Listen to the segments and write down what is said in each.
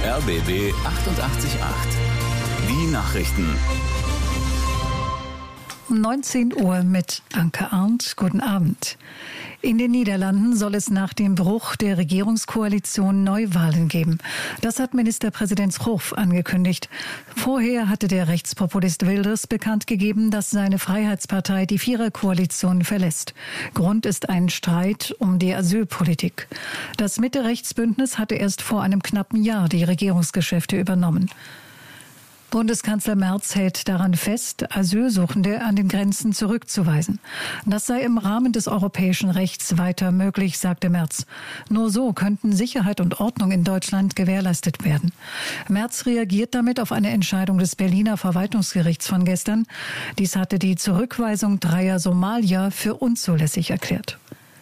RBB 888. Die Nachrichten. Um 19 Uhr mit Anke Arndt. Guten Abend. In den Niederlanden soll es nach dem Bruch der Regierungskoalition Neuwahlen geben. Das hat Ministerpräsident Schoof angekündigt. Vorher hatte der Rechtspopulist Wilders bekannt gegeben, dass seine Freiheitspartei die Viererkoalition verlässt. Grund ist ein Streit um die Asylpolitik. Das Mitte-Rechts-Bündnis hatte erst vor einem knappen Jahr die Regierungsgeschäfte übernommen. Bundeskanzler Merz hält daran fest, Asylsuchende an den Grenzen zurückzuweisen. Das sei im Rahmen des europäischen Rechts weiter möglich, sagte Merz. Nur so könnten Sicherheit und Ordnung in Deutschland gewährleistet werden. Merz reagiert damit auf eine Entscheidung des Berliner Verwaltungsgerichts von gestern. Dies hatte die Zurückweisung 3 Somalier für unzulässig erklärt.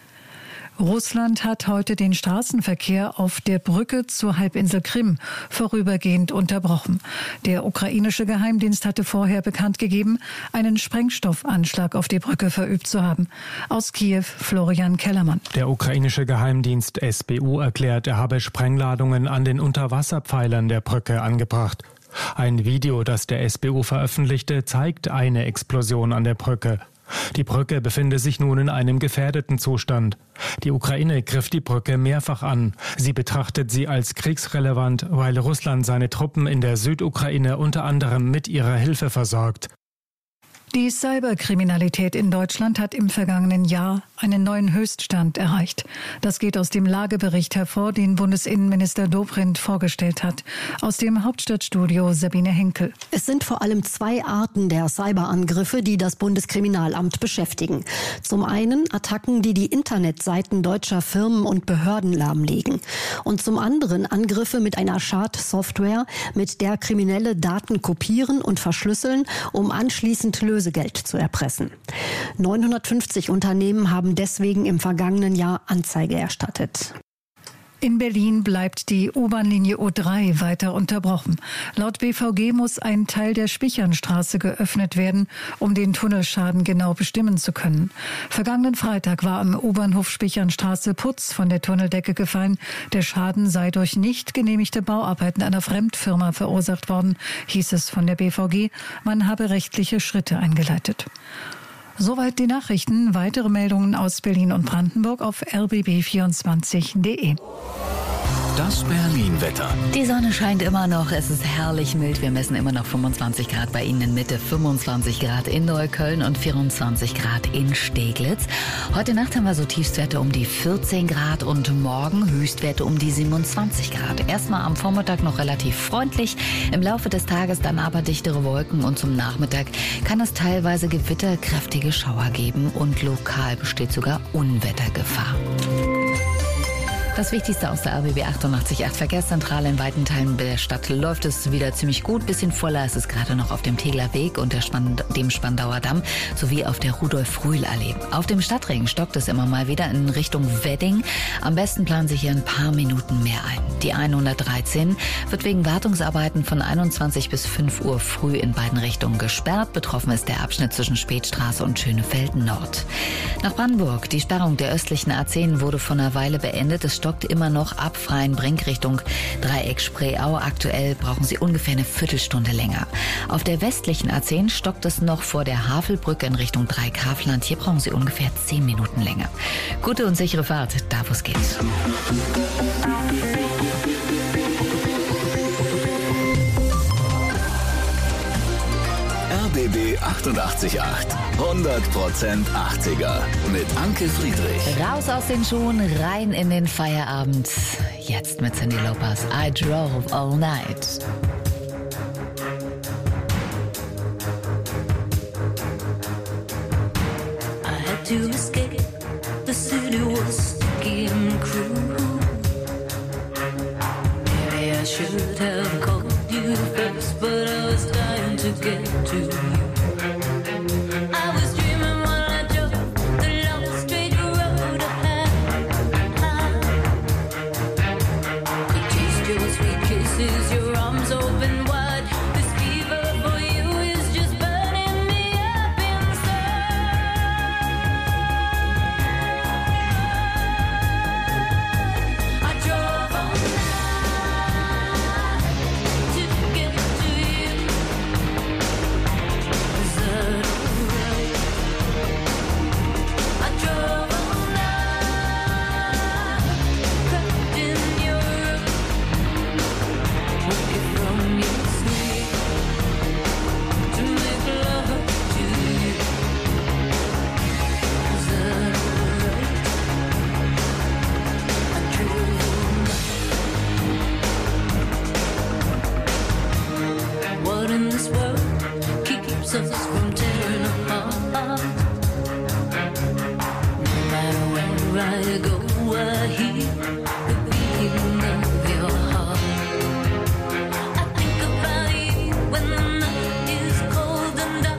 Russland hat heute den Straßenverkehr auf der Brücke zur Halbinsel Krim vorübergehend unterbrochen. Der ukrainische Geheimdienst hatte vorher bekannt gegeben, einen Sprengstoffanschlag auf die Brücke verübt zu haben. Aus Kiew Florian Kellermann. Der ukrainische Geheimdienst SBU erklärt, er habe Sprengladungen an den Unterwasserpfeilern der Brücke angebracht. Ein Video, das der SBU veröffentlichte, zeigt eine Explosion an der Brücke. Die Brücke befinde sich nun in einem gefährdeten Zustand. Die Ukraine griff die Brücke mehrfach an. Sie betrachtet sie als kriegsrelevant, weil Russland seine Truppen in der Südukraine unter anderem mit ihrer Hilfe versorgt. Die Cyberkriminalität in Deutschland hat im vergangenen Jahr einen neuen Höchststand erreicht. Das geht aus dem Lagebericht hervor, den Bundesinnenminister Dobrindt vorgestellt hat. Aus dem Hauptstadtstudio Sabine Henkel. Es sind vor allem 2 Arten der Cyberangriffe, die das Bundeskriminalamt beschäftigen. Zum einen Attacken, die die Internetseiten deutscher Firmen und Behörden lahmlegen. Und zum anderen Angriffe mit einer Schadsoftware, mit der Kriminelle Daten kopieren und verschlüsseln, um anschließend Lösegeld zu erpressen. 950 Unternehmen haben deswegen im vergangenen Jahr Anzeige erstattet. In Berlin bleibt die U-Bahn-Linie O3 weiter unterbrochen. Laut BVG muss ein Teil der Spichernstraße geöffnet werden, um den Tunnelschaden genau bestimmen zu können. Vergangenen Freitag war am U-Bahnhof Spichernstraße Putz von der Tunneldecke gefallen. Der Schaden sei durch nicht genehmigte Bauarbeiten einer Fremdfirma verursacht worden, hieß es von der BVG. Man habe rechtliche Schritte eingeleitet. Soweit die Nachrichten. Weitere Meldungen aus Berlin und Brandenburg auf rbb24.de. Das Berlin-Wetter. Die Sonne scheint immer noch, es ist herrlich mild. Wir messen immer noch 25 Grad bei Ihnen in Mitte, 25 Grad in Neukölln und 24 Grad in Steglitz. Heute Nacht haben wir so Tiefstwerte um die 14 Grad und morgen Höchstwerte um die 27 Grad. Erstmal am Vormittag noch relativ freundlich, im Laufe des Tages dann aber dichtere Wolken und zum Nachmittag kann es teilweise Gewitter, kräftige Schauer geben und lokal besteht sogar Unwettergefahr. Das Wichtigste aus der RBB 888 Verkehrszentrale in weiten Teilen der Stadt läuft es wieder ziemlich gut. Bisschen voller ist es gerade noch auf dem Tegler Weg und dem Spandauer Damm sowie auf der Rudolf-Rühl-Allee. Auf dem Stadtring stockt es immer mal wieder in Richtung Wedding. Am besten planen Sie hier ein paar Minuten mehr ein. Die 113 wird wegen Wartungsarbeiten von 21 bis 5 Uhr früh in beiden Richtungen gesperrt. Betroffen ist der Abschnitt zwischen Spätstraße und Schönefeld Nord. Nach Brandenburg. Die Sperrung der östlichen A10 wurde vor einer Weile beendet. Es stockt immer noch ab Freienbrink Richtung Dreieck Spreeau. Aktuell brauchen Sie ungefähr eine Viertelstunde länger. Auf der westlichen A10 stockt es noch vor der Havelbrücke in Richtung Dreieck-Havland. Hier brauchen Sie ungefähr 10 Minuten länger. Gute und sichere Fahrt, da wo es geht. RBB 888. 100% 80er. Mit Anke Friedrich. Raus aus den Schuhen, rein in den Feierabend. Jetzt mit Cyndi Lauper. I drove all night. I had to escape. The city was sticky and cruel. Maybe I should have called you first, but I was dying to get to you. I was dreaming while I drove the long straight road ahead. Could taste your sweet kisses, your arms open wide. This fever for you is just burning me up inside. I drove all night. stops us from tearing apart. No matter where I go, I hear the beating of your heart. I think about you when the night is cold and dark.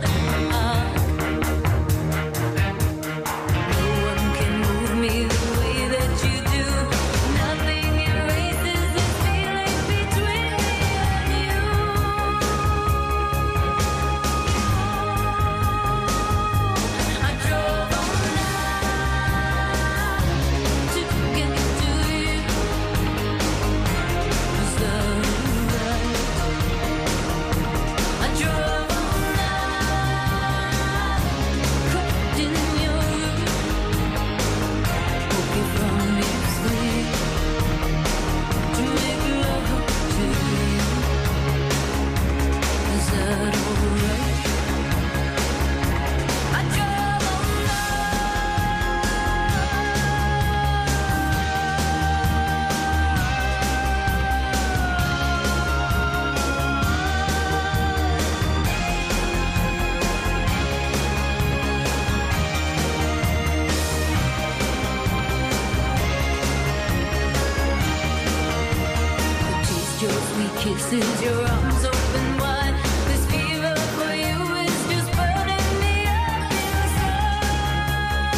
No one can move me the way that you do. Nothing erases this feeling between me and you. I drove all night to get to you. Was that right? I drove all night, cooked in your room, woke you from your sleep to make love to you. Is that alright? I drove all taste your sweet kisses, your arms open wide. This fever for you is just burning me up inside.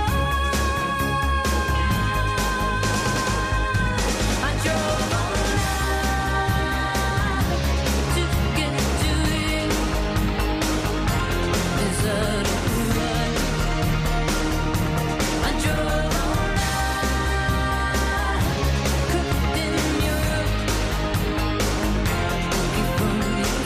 I drove all night to get to you. Is that alright? I drove all night, cooked in your room, woke you from your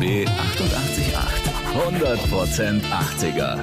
RBB 888. 100% 80er.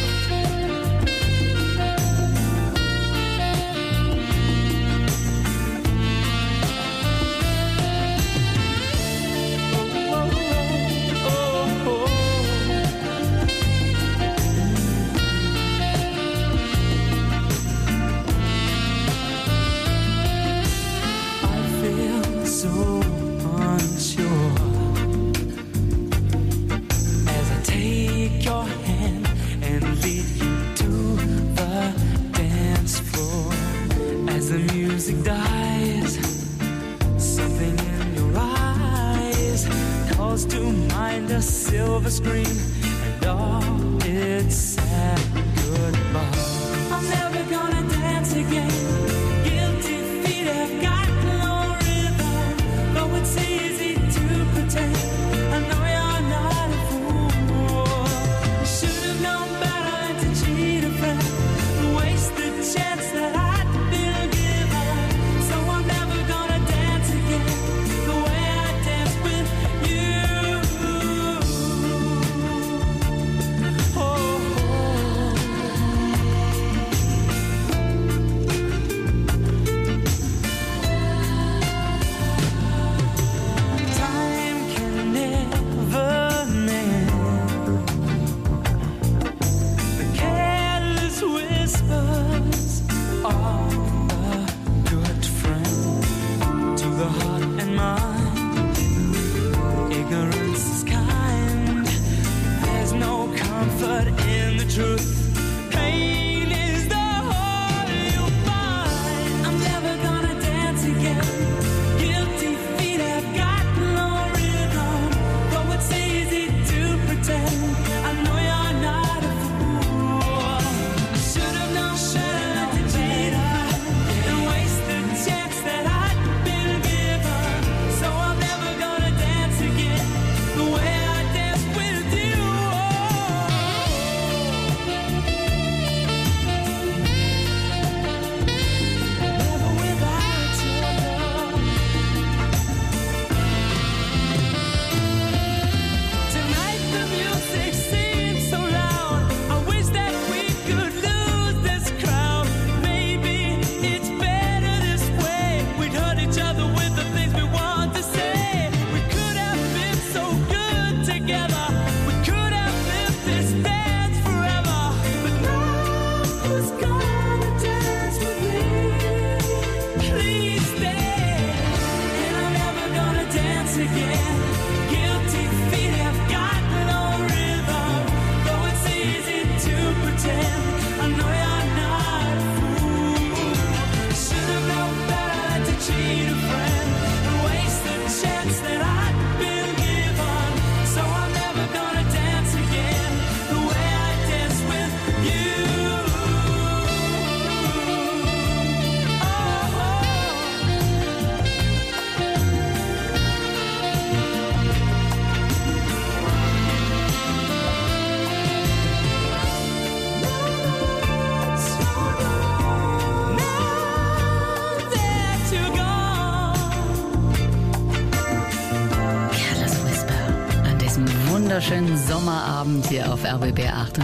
Wunderschönen Sommerabend hier auf RBB 88.8.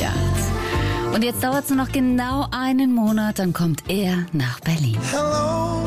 Und jetzt dauert es nur noch genau einen Monat, dann kommt er nach Berlin. Hello.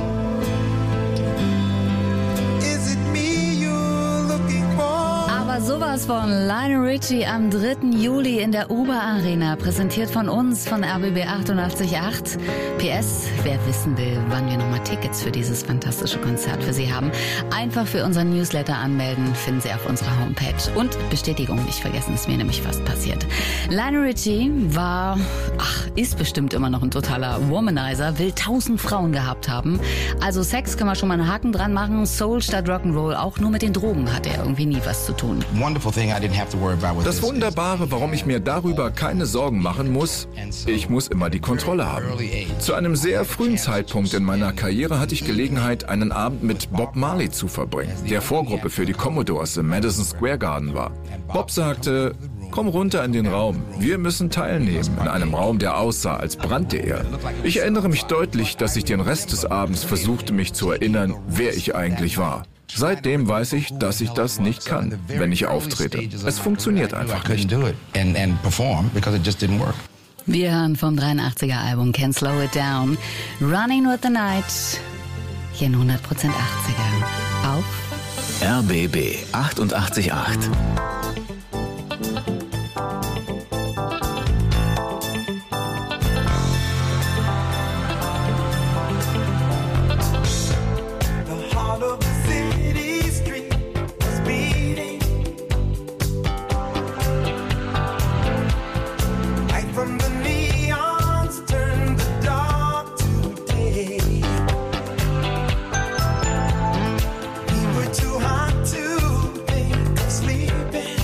Is it me you're looking for? Aber sowas von Lionel Richie am 3. Juli in der Uber Arena, präsentiert von uns, von RBB 88.8. PS, wer wissen will, wann wir nochmal Tickets für dieses fantastische Konzert für Sie haben, einfach für unseren Newsletter anmelden, finden Sie auf unserer Homepage. Und Bestätigung nicht vergessen, ist mir nämlich fast passiert. Lionel Richie ist bestimmt immer noch ein totaler Womanizer, will 1000 Frauen gehabt haben. Also Sex kann man schon mal einen Haken dran machen, Soul statt Rock'n'Roll, auch nur mit den Drogen hat er irgendwie nie was zu tun. Das Wunderbare, warum ich mir darüber keine Sorgen machen muss, ich muss immer die Kontrolle haben. Zu einem sehr frühen Zeitpunkt in meiner Karriere hatte ich Gelegenheit, einen Abend mit Bob Marley zu verbringen, der Vorgruppe für die Commodores im Madison Square Garden war. Bob sagte, Komm runter in den Raum. Wir müssen teilnehmen. In einem Raum, der aussah, als brannte er. Ich erinnere mich deutlich, dass ich den Rest des Abends versuchte, mich zu erinnern, wer ich eigentlich war. Seitdem weiß ich, dass ich das nicht kann, wenn ich auftrete. Es funktioniert einfach nicht. Wir hören vom 83er Album Can't Slow It Down, Running with the Night, hier in 100% 80er auf RBB 88.8. Too hot to think of sleeping.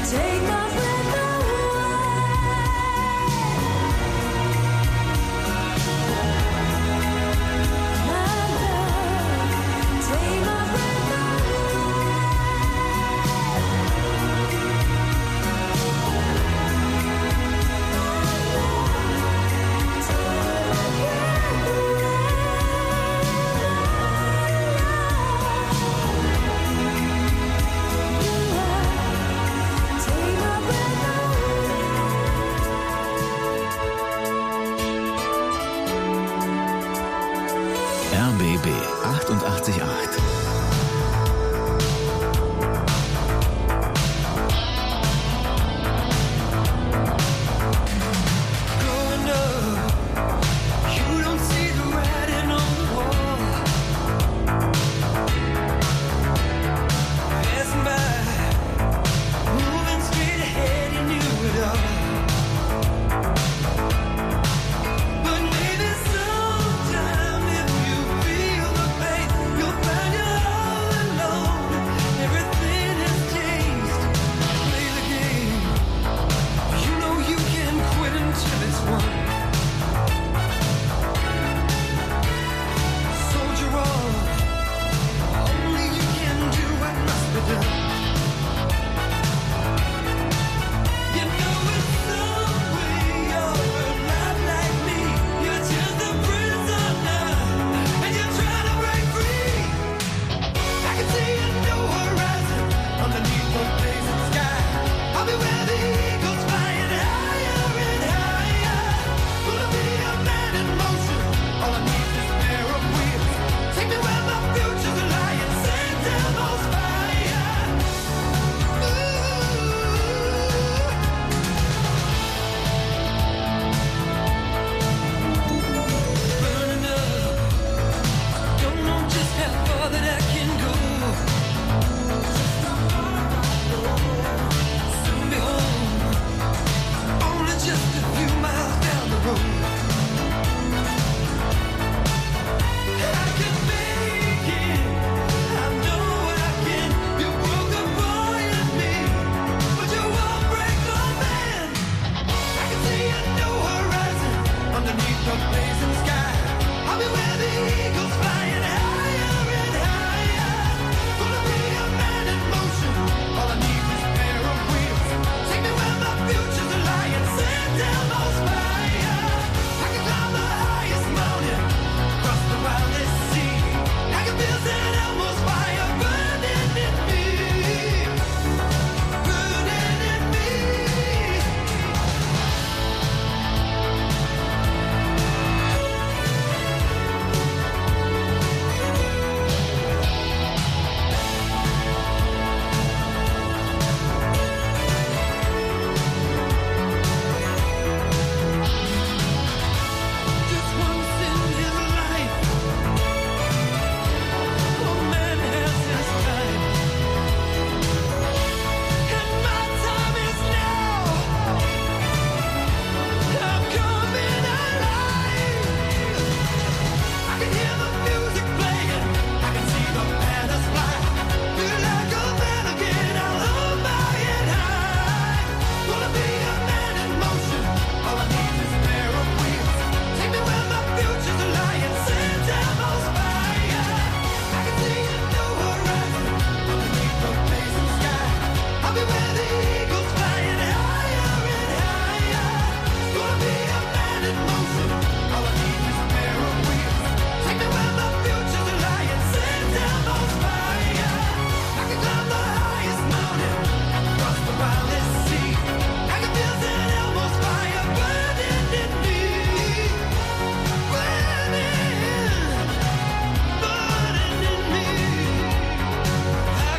RBB 88.8.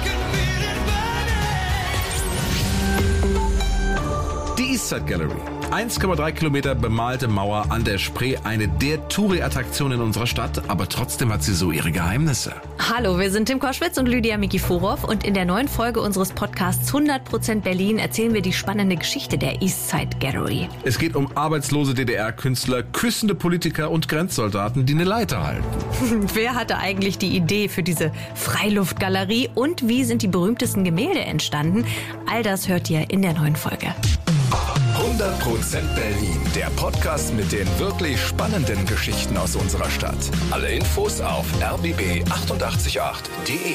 Eastside Gallery. 1,3 Kilometer bemalte Mauer an der Spree, eine der Touri-Attraktionen in unserer Stadt, aber trotzdem hat sie so ihre Geheimnisse. Hallo, wir sind Tim Koschwitz und Lydia Mikiforov und in der neuen Folge unseres Podcasts 100% Berlin erzählen wir die spannende Geschichte der Eastside Gallery. Es geht um arbeitslose DDR-Künstler, küssende Politiker und Grenzsoldaten, die eine Leiter halten. Wer hatte eigentlich die Idee für diese Freiluftgalerie und wie sind die berühmtesten Gemälde entstanden? All das hört ihr in der neuen Folge. 100% Berlin, der Podcast mit den wirklich spannenden Geschichten aus unserer Stadt. Alle Infos auf rbb888.de.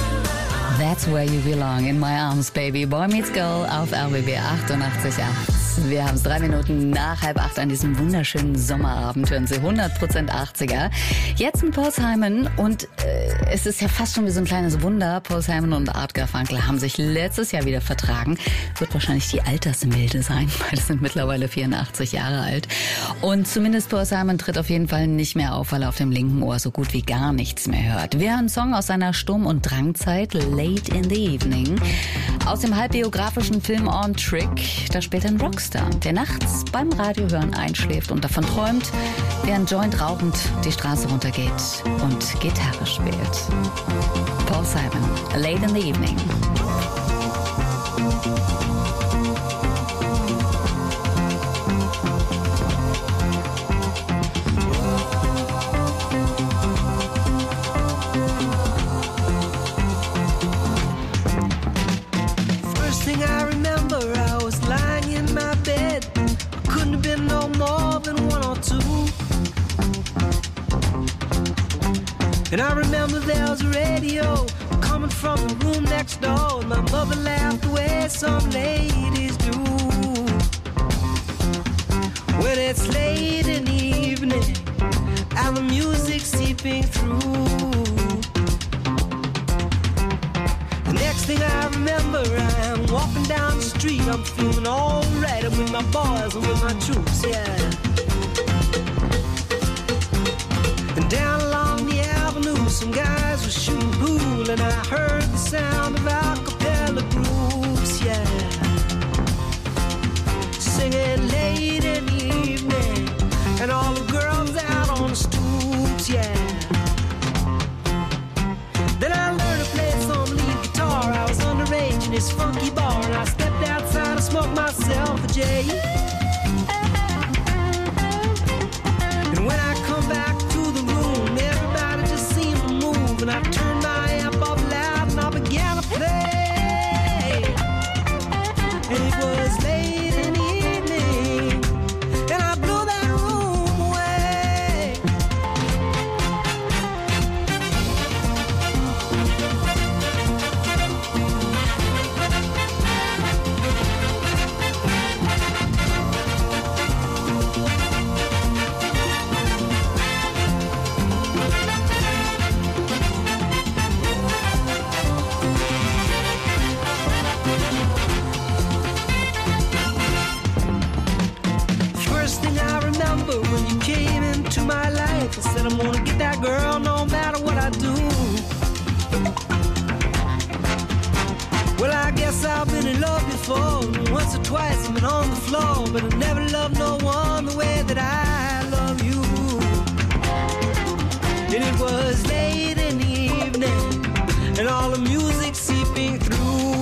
That's Where You Belong, in My Arms, Baby. Boy Meets Girl auf RBB 88.8. Wir haben es 3 Minuten nach 7:30 an diesem wunderschönen Sommerabend. Hören Sie 100% 80er. Jetzt mit Paul Simon und es ist ja fast schon wie so ein kleines Wunder. Paul Simon und Art Garfunkel haben sich letztes Jahr wieder vertragen. Wird wahrscheinlich die Altersmilde sein, weil sie sind mittlerweile 84 Jahre alt. Und zumindest Paul Simon tritt auf jeden Fall nicht mehr auf, weil er auf dem linken Ohr so gut wie gar nichts mehr hört. Wir hören einen Song aus seiner Sturm- und Drangzeit, Late in the Evening. Aus dem halbbiografischen Film On Trick, da spielt ein Rockstar, der nachts beim Radiohören einschläft und davon träumt, während Joint rauchend die Straße runtergeht und Gitarre spielt. Paul Simon, Late in the Evening. And I remember there was a radio coming from the room next door. And my mother laughed the way some ladies do when it's late in the evening and the music's seeping through. The next thing I remember, I'm walking down the street. I'm feeling all right. I'm with my boys and with my troops, yeah. And down along the avenue, some guys were shooting pool, and I heard the sound of a cappella groups, yeah, singing late in the evening, and all the girls out on the stoops, yeah. Then I learned to play some lead guitar. I was underage in this funky bar, and I stepped outside to smoke myself a J. And when I come back to the room, everybody just seemed to move, and I turned my amp up loud and I began to play. And it was late in the evening, and I blew that room away. When you came into my life, I said I'm gonna get that girl no matter what I do. Well, I guess I've been in love before. Once or twice I've been on the floor, but I never loved no one the way that I love you. And it was late in the evening, and all the music seeping through.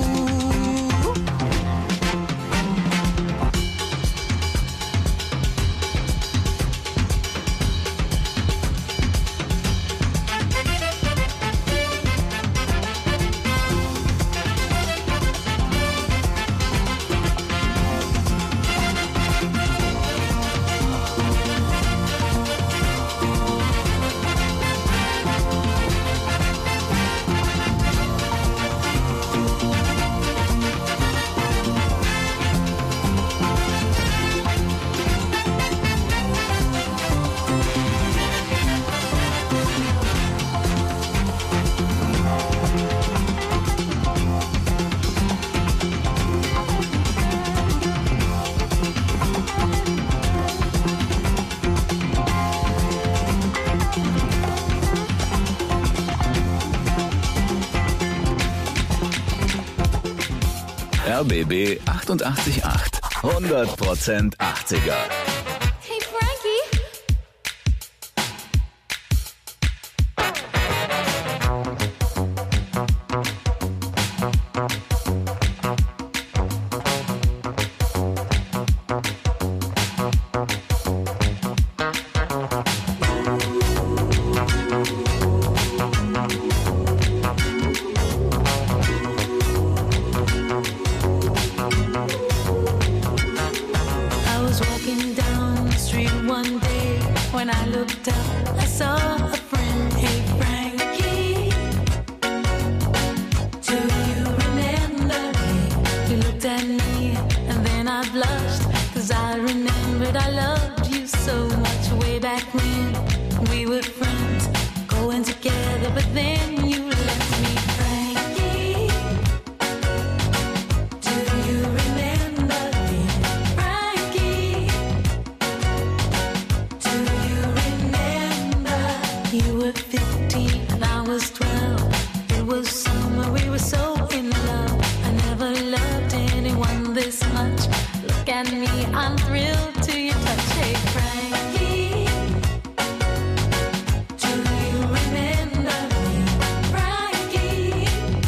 RBB 88.8. 100% 80er. Hey, Frankie. at me, and then I blushed. way back when we were friends, going together, but then you left me. Frankie, do you remember me? Frankie, do you remember? You were 15 and I was 12. It was summer, we were so in love. I never loved anyone this much. Look at me, I'm thrilled to your touch. Hey, Frankie, do you remember me? Frankie,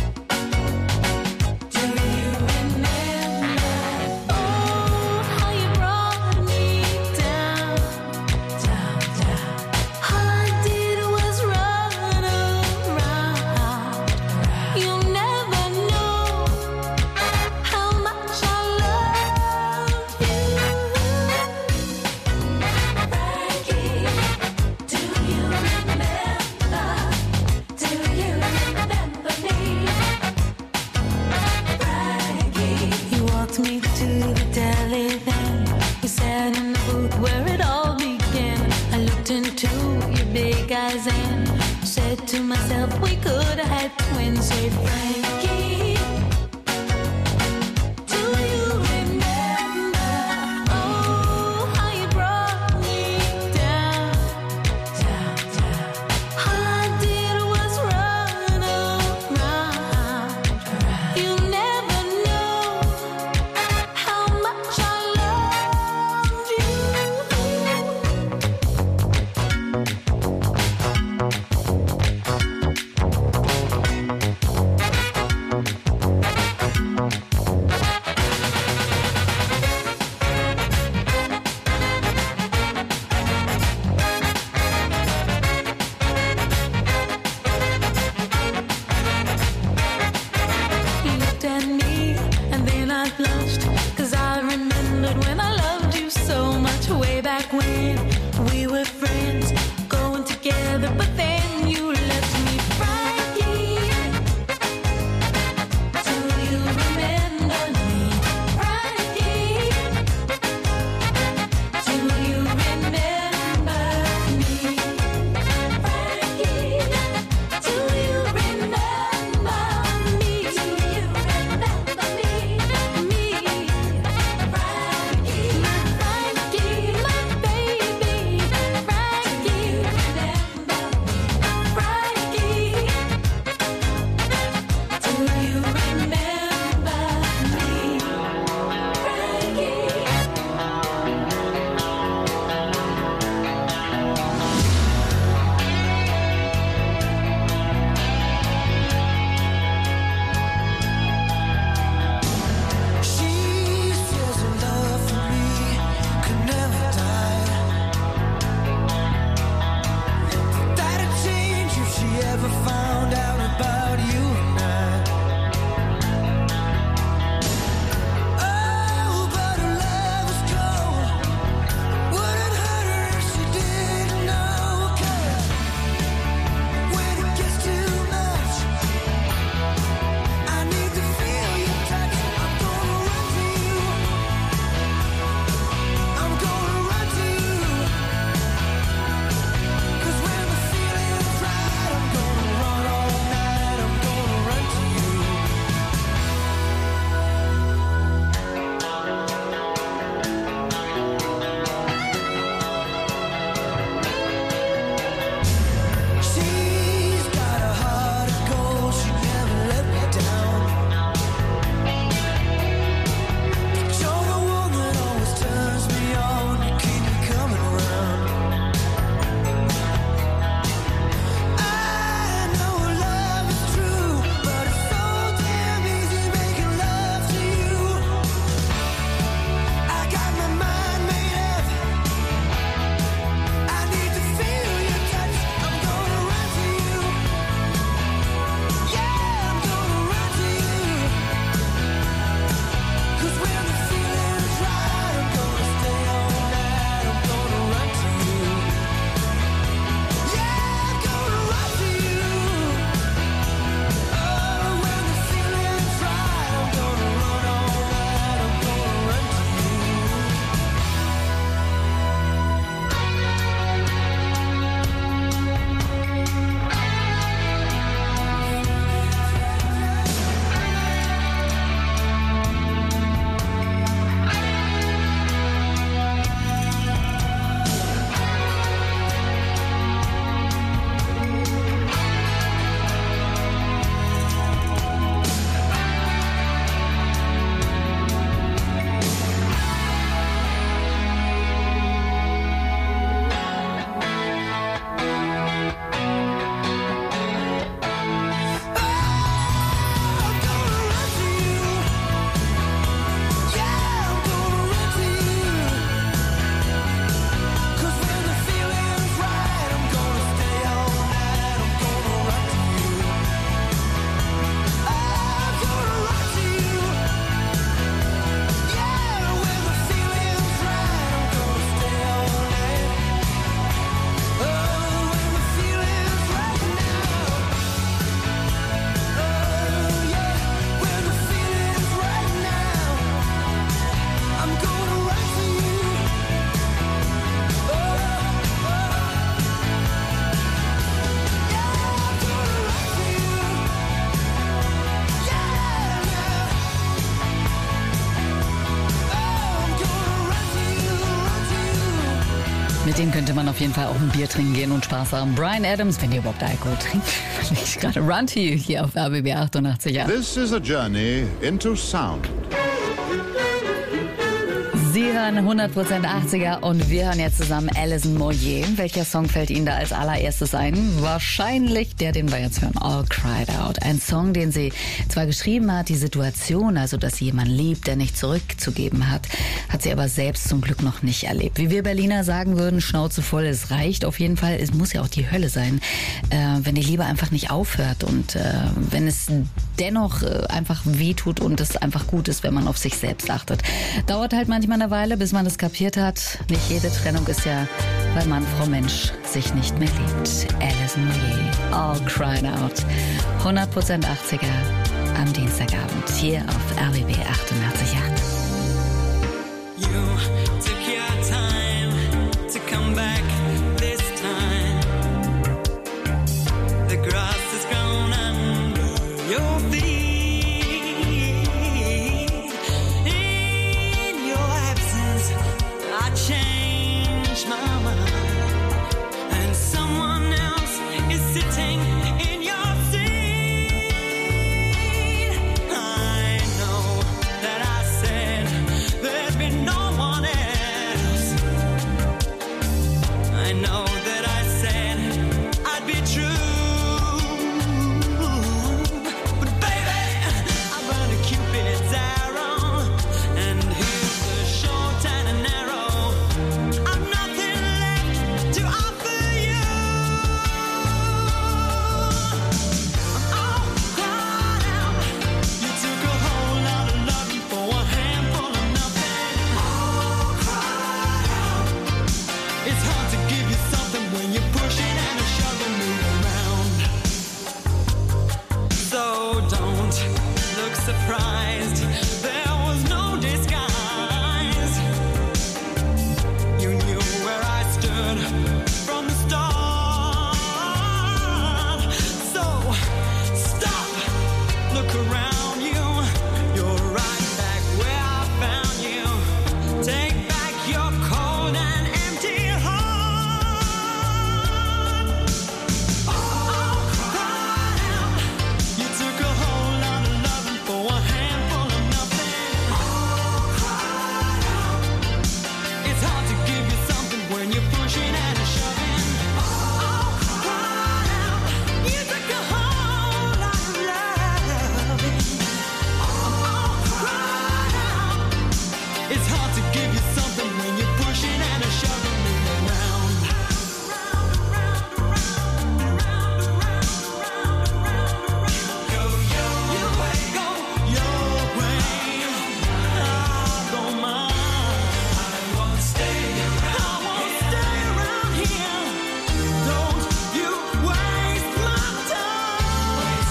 do you remember? Oh, how you brought me down, down, down. All I did was run around. You'll never know how much I love you. Frankie, do you remember? Do you remember me? Frankie, you walked me to the deli then. We sat in the booth where it all began. I looked into your big eyes and said to myself, we could have had twins. Say, Frankie, do you remember? Oh, how you brought me down, down, down. All I did was run around. You'll never know how much I love you. You looked at me and then I blushed, 'cause I remembered when I loved you so much way back when we were friends, going together, but then you left me. Frankie, do you remember me? Frankie, do you remember me? Frankie, do you remember me? Do you remember me? Me, Frankie, my Frankie, my baby, Frankie, remember me? dem könnte man auf jeden Fall auch ein Bier trinken gehen und Spaß haben. Bryan Adams, wenn ihr überhaupt Alkohol trinkt. Ich gerade Run to You hier auf RBB 88. This is a journey into sound. Sie hören 100% 80er und wir hören jetzt zusammen Alison Moyet. Welcher Song fällt Ihnen da als allererstes ein? Wahrscheinlich der, den wir jetzt hören, All Cried Out. Ein Song, den sie zwar geschrieben hat, die Situation, also dass sie jemanden liebt, der nicht zurückzugeben hat, hat sie aber selbst zum Glück noch nicht erlebt. Wie wir Berliner sagen würden, Schnauze voll, es reicht auf jeden Fall. Es muss ja auch die Hölle sein, wenn die Liebe einfach nicht aufhört und wenn es dennoch einfach wehtut und es einfach gut ist, wenn man auf sich selbst achtet. Dauert halt manchmal eine Weile, bis man das kapiert hat. Nicht jede Trennung ist ja, weil Mann, Frau, Mensch sich nicht mehr liebt. Alison Moyet, All Cried Out. 100% 80er am Dienstagabend hier auf RBB 88.8. You took your time to come back this time. The grass has grown under your feet. In your absence, I changed my mind, and someone else is sitting in your seat. I know that I said there'd be no one else. I know that I said I'd be true. But baby, I'm gonna Cupid's arrow, and here's the short and the narrow. I've nothing left to offer you. I'm all cried out. You took a whole lot of loving for a handful of nothing. All cried out. It's hard to give you something when you're pushing and a shoving me around. So don't look surprised. There was no disguise. You knew where I stood from the start. So stop, look around you. You're right back where I found you. Take back your cold and empty heart. All cried out. You took a whole lot of loving for a handful of nothing. All cried out. It's hard to give you something when you're pushing and shoving. All cried out. You took a whole lot of loving. All cried out. It's hard to give you something when you're pushing and shoving me around. Go your way, go your way. I don't mind. I won't stay around here. Don't you waste my time.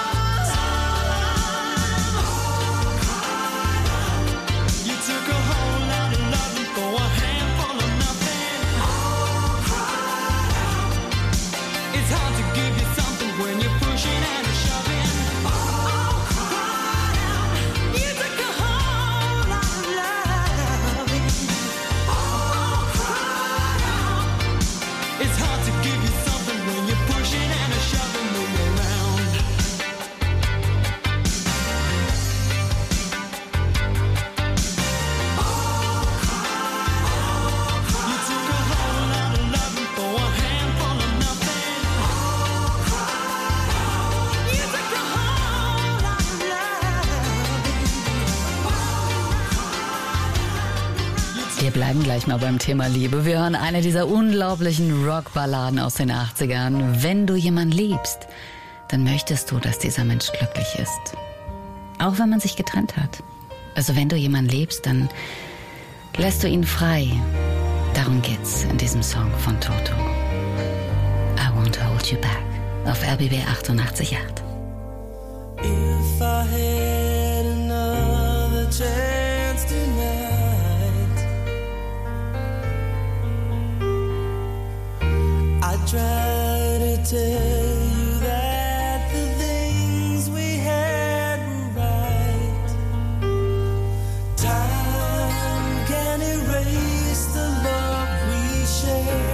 You took a whole lot of loving for a handful of nothing. All cried out. It's hard to give you something when you're pushing and shoving. All cried out. You took a whole lot of loving. All cried out. It's hard to give you something when you're pushing and shoving me around. You took a whole lot of loving for a handful of nothing. All cried out. You took a whole lot of loving. Wir bleiben gleich mal beim Thema Liebe. Wir hören eine dieser unglaublichen Rockballaden aus den 80ern. Wenn du jemanden liebst, dann möchtest du, dass dieser Mensch glücklich ist. Auch wenn man sich getrennt hat. Also wenn du jemanden liebst, dann lässt du ihn frei. Darum geht's in diesem Song von Toto. I won't hold you back. Auf RBB 88.8. If I had another chance tonight, I'd try to tell you that the things we had were right. Time can erase the love we shared.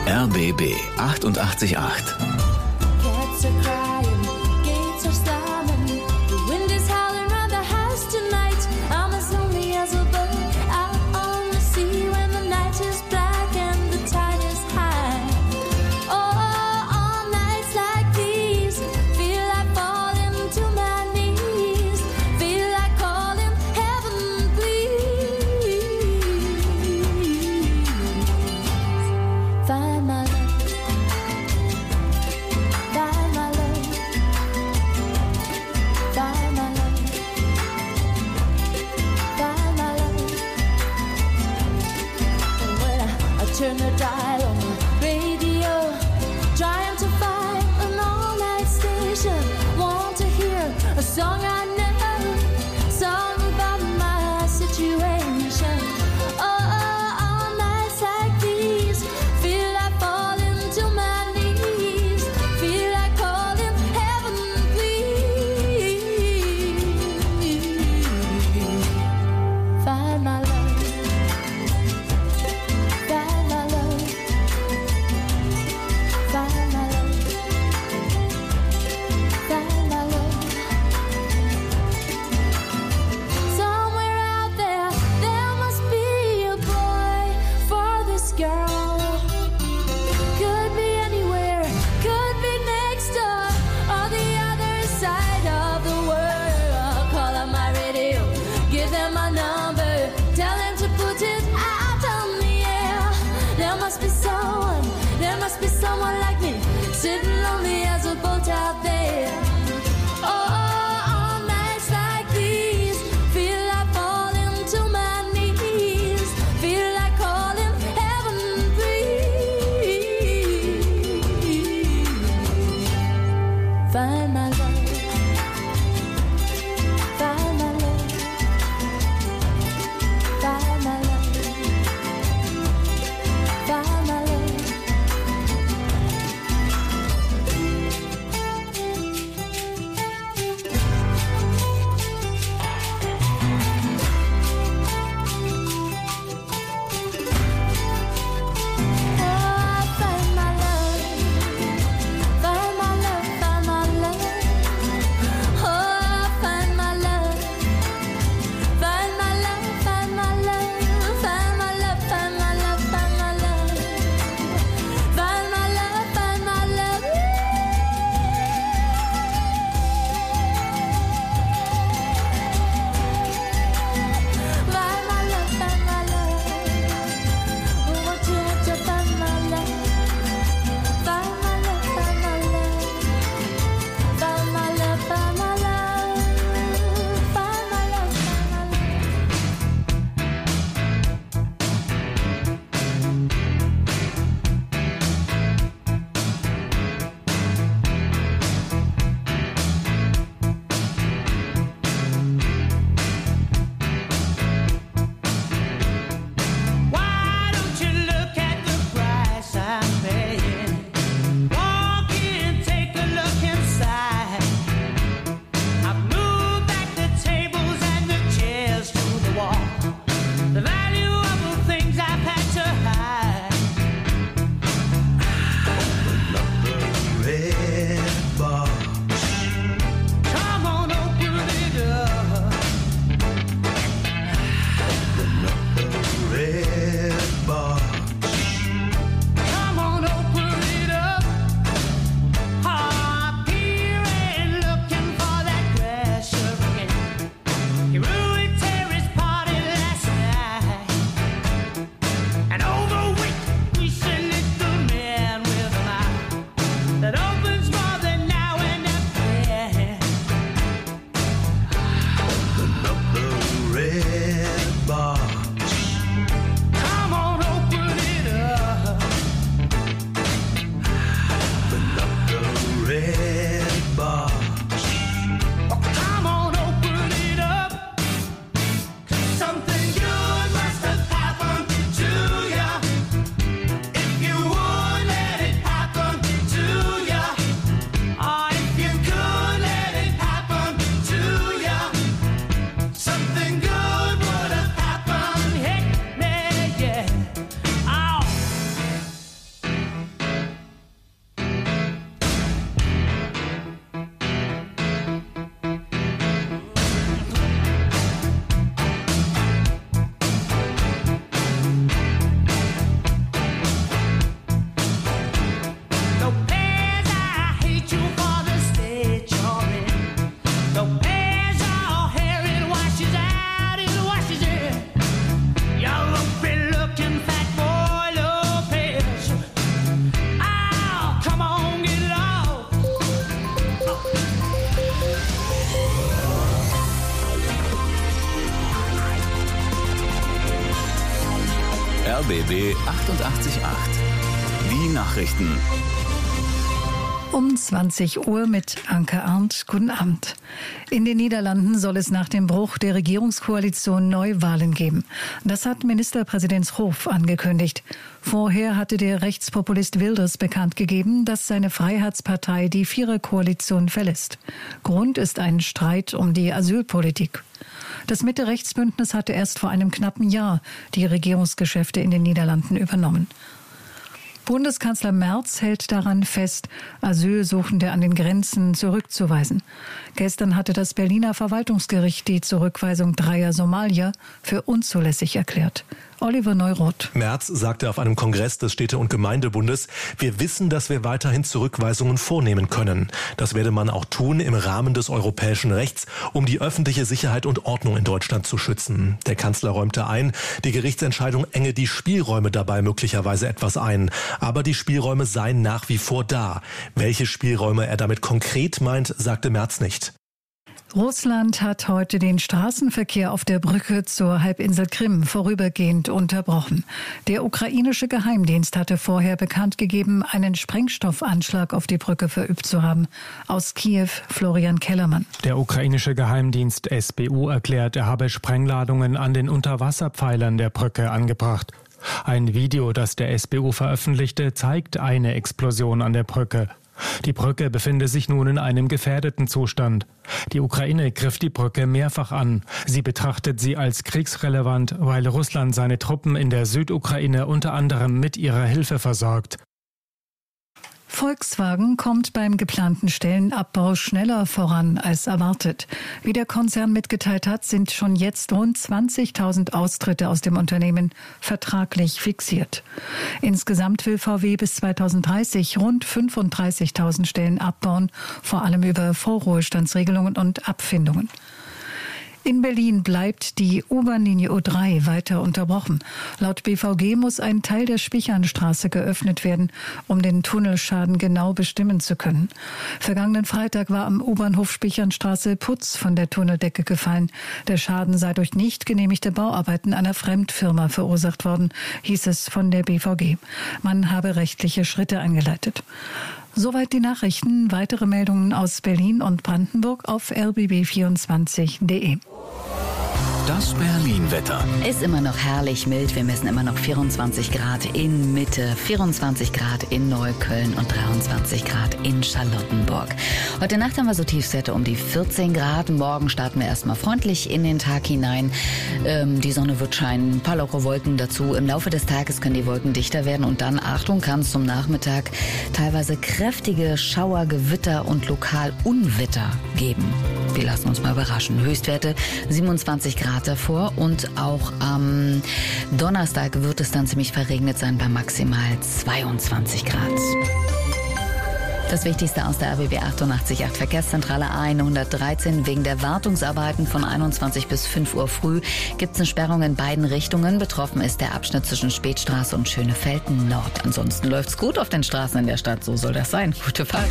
RBB 888. Cats are crying, gates are slamming. The wind is howling round the house tonight. I'm as lonely as a bird out on the sea when the night is black and the tide is high. Oh, on nights like these, feel like falling to my knees. Feel like calling heaven, please. Find my love. Find my love. Find my love. Find my love. And when I turn the dial on the radio, trying to find an all-night station, want to hear a song I know, song about my situation. Oh, all nights like these, feel like falling to my knees. Feel like calling heaven, please. Find my love. Find my love. Find my love. Find my love. Somewhere out there, there must be a boy for this girl. Could be anywhere, could be next door, or the other side of the world. Call on my radio, give them my number, tell them to put it out on the air. There must be someone like me, sitting lonely as a boat out there. Oh, on nights like these, feel like falling to my knees. Feel like calling heaven, please. Find my love. Find my love. Find my love. Find my love. RBB 888. Die Nachrichten. Um 20 Uhr mit Anke Arndt. Guten Abend. In den Niederlanden soll es nach dem Bruch der Regierungskoalition Neuwahlen geben. Das hat Ministerpräsident Schoof angekündigt. Vorher hatte der Rechtspopulist Wilders bekannt gegeben, dass seine Freiheitspartei die Viererkoalition verlässt. Grund ist ein Streit um die Asylpolitik. Das Mitte-Rechts-Bündnis hatte erst vor einem knappen Jahr die Regierungsgeschäfte in den Niederlanden übernommen. Bundeskanzler Merz hält daran fest, Asylsuchende an den Grenzen zurückzuweisen. Gestern hatte das Berliner Verwaltungsgericht die Zurückweisung 3 Somalier für unzulässig erklärt. Oliver Neuroth. Merz sagte auf einem Kongress des Städte- und Gemeindebundes, wir wissen, dass wir weiterhin Zurückweisungen vornehmen können. Das werde man auch tun im Rahmen des europäischen Rechts, um die öffentliche Sicherheit und Ordnung in Deutschland zu schützen. Der Kanzler räumte ein, die Gerichtsentscheidung enge die Spielräume dabei möglicherweise etwas ein. Aber die Spielräume seien nach wie vor da. Welche Spielräume er damit konkret meint, sagte Merz nicht. Russland hat heute den Straßenverkehr auf der Brücke zur Halbinsel Krim vorübergehend unterbrochen. Der ukrainische Geheimdienst hatte vorher bekannt gegeben, einen Sprengstoffanschlag auf die Brücke verübt zu haben. Aus Kiew, Florian Kellermann. Der ukrainische Geheimdienst SBU erklärt, er habe Sprengladungen an den Unterwasserpfeilern der Brücke angebracht. Ein Video, das der SBU veröffentlichte, zeigt eine Explosion an der Brücke. Die Brücke befinde sich nun in einem gefährdeten Zustand. Die Ukraine griff die Brücke mehrfach an. Sie betrachtet sie als kriegsrelevant, weil Russland seine Truppen in der Südukraine unter anderem mit ihrer Hilfe versorgt. Volkswagen kommt beim geplanten Stellenabbau schneller voran als erwartet. Wie der Konzern mitgeteilt hat, sind schon jetzt rund 20.000 Austritte aus dem Unternehmen vertraglich fixiert. Insgesamt will VW bis 2030 rund 35.000 Stellen abbauen, vor allem über Vorruhestandsregelungen und Abfindungen. In Berlin bleibt die U-Bahn-Linie U3 weiter unterbrochen. Laut BVG muss ein Teil der Spichernstraße geöffnet werden, um den Tunnelschaden genau bestimmen zu können. Vergangenen Freitag war am U-Bahnhof Spichernstraße Putz von der Tunneldecke gefallen. Der Schaden sei durch nicht genehmigte Bauarbeiten einer Fremdfirma verursacht worden, hieß es von der BVG. Man habe rechtliche Schritte eingeleitet. Soweit die Nachrichten. Weitere Meldungen aus Berlin und Brandenburg auf rbb24.de. Das Berlin-Wetter. Ist immer noch herrlich mild. Wir messen immer noch 24 Grad in Mitte, 24 Grad in Neukölln und 23 Grad in Charlottenburg. Heute Nacht haben wir so Tiefstwerte um die 14 Grad. Morgen starten wir erstmal freundlich in den Tag hinein. Die Sonne wird scheinen, ein paar lockere Wolken dazu. Im Laufe des Tages können die Wolken dichter werden und dann, Achtung, kann es zum Nachmittag teilweise kräftige Schauer, Gewitter und lokal Unwetter geben. Wir lassen uns mal überraschen. Höchstwerte 27 Grad davor und auch am Donnerstag wird es dann ziemlich verregnet sein bei maximal 22 Grad. Das Wichtigste aus der RBB 88.8 Verkehrszentrale A113. Wegen der Wartungsarbeiten von 21 bis 5 Uhr früh gibt es eine Sperrung in beiden Richtungen. Betroffen ist der Abschnitt zwischen Spätstraße und Schönefelden Nord. Ansonsten läuft's gut auf den Straßen in der Stadt. So soll das sein. Gute Fahrt.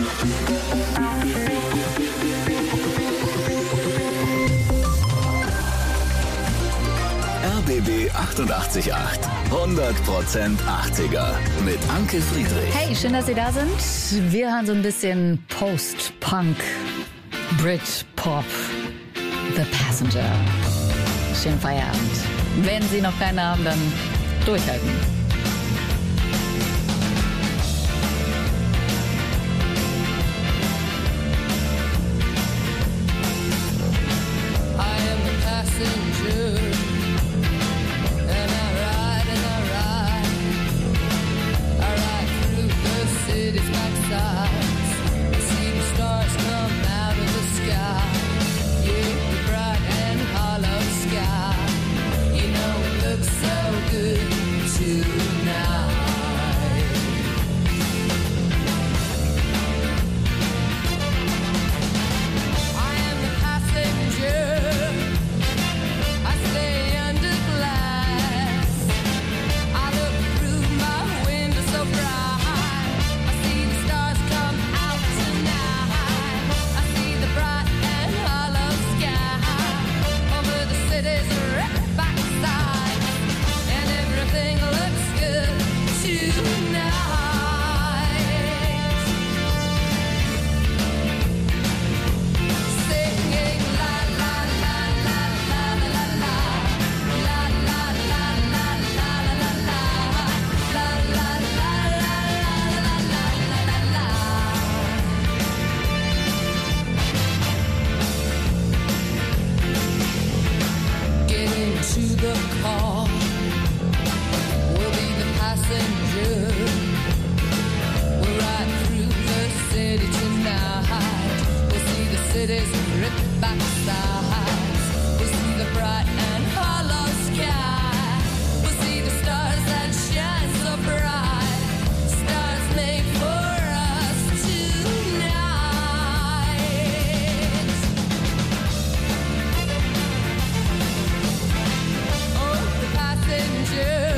RBB 88.8. 100% 80er. Mit Anke Friedrich. Hey, schön, dass Sie da sind. Wir hören so ein bisschen Post-Punk, Brit-Pop, The Passenger. Schönen Feierabend. Wenn Sie noch keinen haben, dann durchhalten. I city's ripped back sides. We'll see the bright and hollow sky. We'll see the stars that shine so bright. Stars made for us tonight. Oh, the passenger.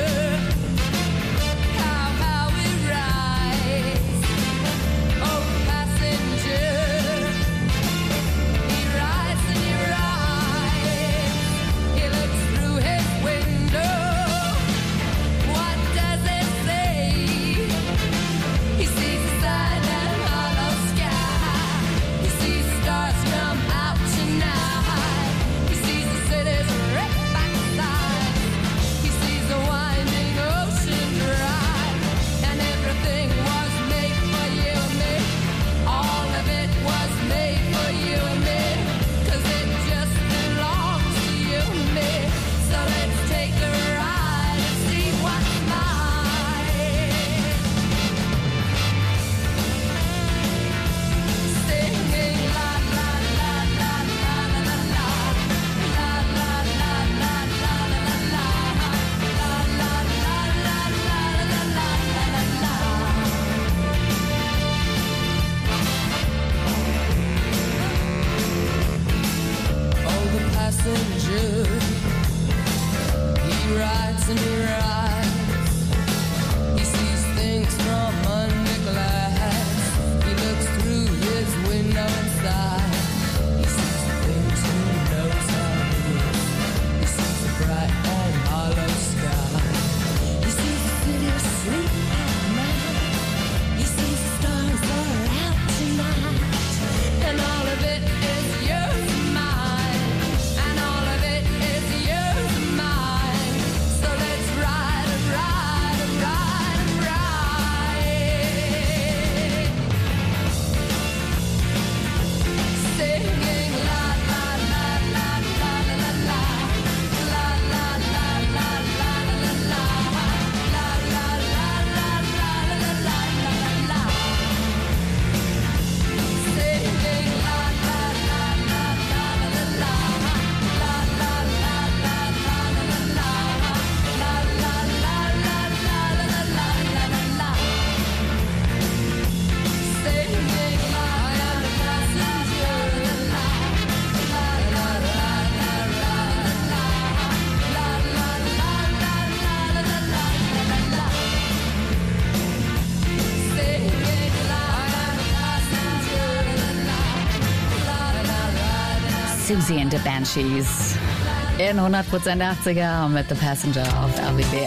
Susie and the Banshees. In 100% 80er mit The Passenger auf RBB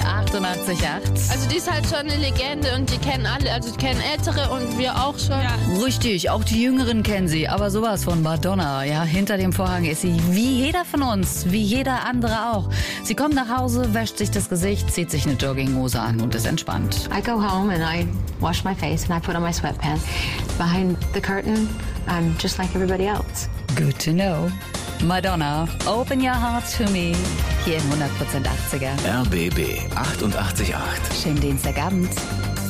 88.8. Also die ist halt schon eine Legende und die kennen alle, also die kennen Ältere und wir auch schon. Ja. Richtig, auch die Jüngeren kennen sie, aber sowas von Madonna. Ja, hinter dem Vorhang ist sie wie jeder von uns, wie jeder andere auch. Sie kommt nach Hause, wäscht sich das Gesicht, zieht sich eine Jogginghose an und ist entspannt. I go home and I wash my face and I put on my sweatpants. Behind the curtain, I'm just like everybody else. Good to know. Madonna, Open Your Heart to Me. Hier in 100% 80er. RBB 88.8. Schönen Dienstagabend.